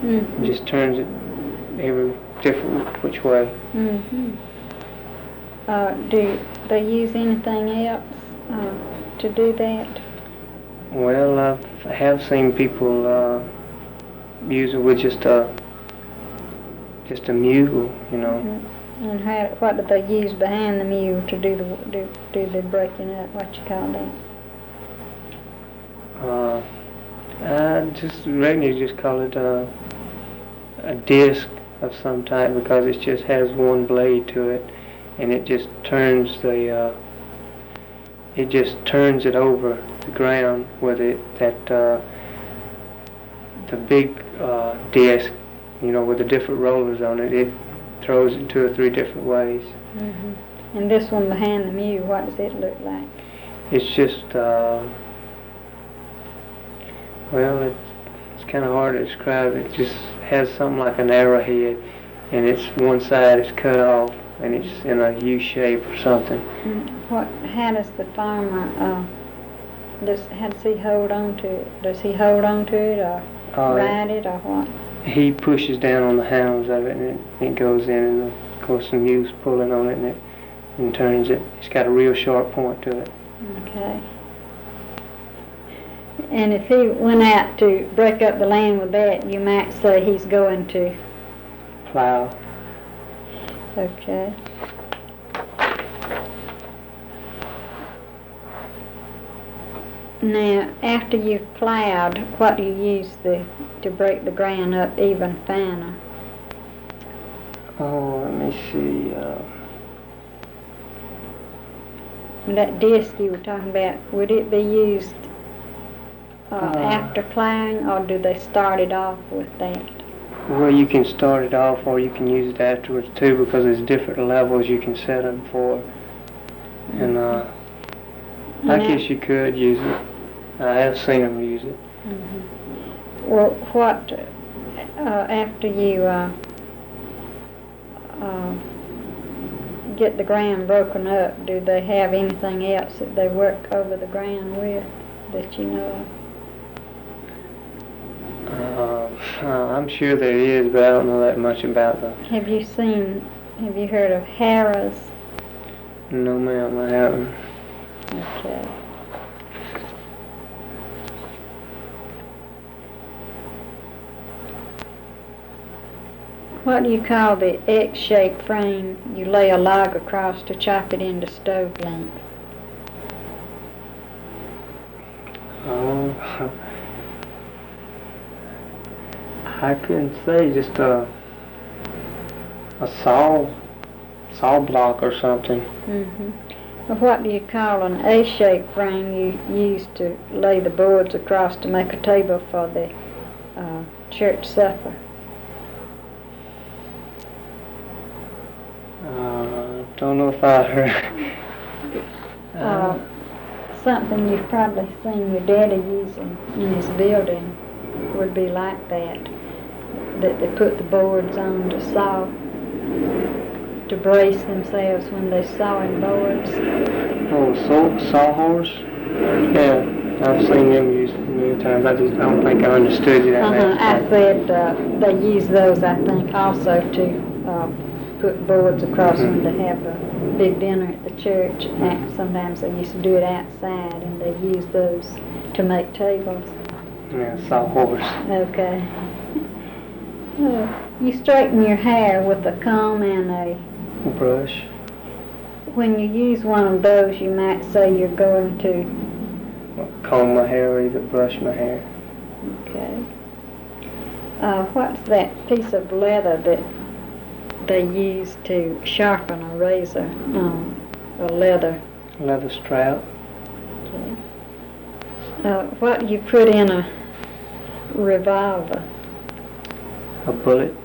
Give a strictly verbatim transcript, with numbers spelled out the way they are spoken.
Mm-hmm. It just turns it every different which way. Mm-hmm. Uh, do they use anything else uh, to do that? Well, I've, I have seen people uh, use it with just a just a mule, you know. Mm-hmm. And how, what do they use behind the mule to do the do, do the breaking up? What you call that? Uh, I just reckon you just call it a, a disc of some type because it just has one blade to it, and it just turns the uh, it just turns it over the ground with it that uh, the big uh, disc, you know, with the different rollers on it. It throws it two or three different ways. Mm-hmm. And this one behind the mule, what does it look like? It's just uh, well, it's, it's kind of hard to describe. It just has something like an arrowhead, and it's one side is cut off, and it's in a U shape or something. Mm. What? How does the farmer? Uh, does how does he hold on to it? Does he hold on to it, or Uh, ride it, or what? He pushes down on the handles of it, and it, it goes in, and of course the mule's pulling on it, and it and turns it. It's got a real sharp point to it. Okay. And if he went out to break up the land with that, you might say he's going to Plow. Okay. Now, after you've plowed, what do you use the, to break the ground up even finer? Oh, let me see. Uh, That disc you were talking about, would it be used uh, Uh, after plowing, or do they start it off with that? well, you can start it off, or you can use it afterwards too, because there's different levels you can set them for. And uh, I Now- guess you could use it. I have seen them use it. Mhm. Well, what, uh, after you uh, uh, get the ground broken up, do they have anything else that they work over the ground with that you know of? Uh, I'm sure there is, but I don't know that much about them. Have you seen, have you heard of harrows? No, ma'am, I haven't. Okay. What do you call the X-shaped frame you lay a log across to chop it into stove length? Oh, I couldn't say, just a a saw saw block or something. Mm-hmm. Well, what do you call an A-shaped frame you use to lay the boards across to make a table for the uh, church supper? Uh, don't know if I heard. Uh, uh, something you've probably seen your daddy using in his building would be like that, that they put the boards on to saw, to brace themselves when they're sawing boards. oh, saw sawhorse. Yeah, I've seen them use it many times. I just I don't think I understood you that Uh-huh. last I time. said uh, they use those, I think, also to uh, put boards across Mhm. when they have a big dinner at the church. And sometimes they used to do it outside, and they use those to make tables. Yeah, sawhorse. Okay. Uh, you straighten your hair with a comb and a, Brush. when you use one of those, you might say you're going to, Comb my hair or either brush my hair. okay. Uh, what's that piece of leather that they use to sharpen a razor on? A leather. Leather strap. Okay. Uh, what do you put in a revolver? A bullet.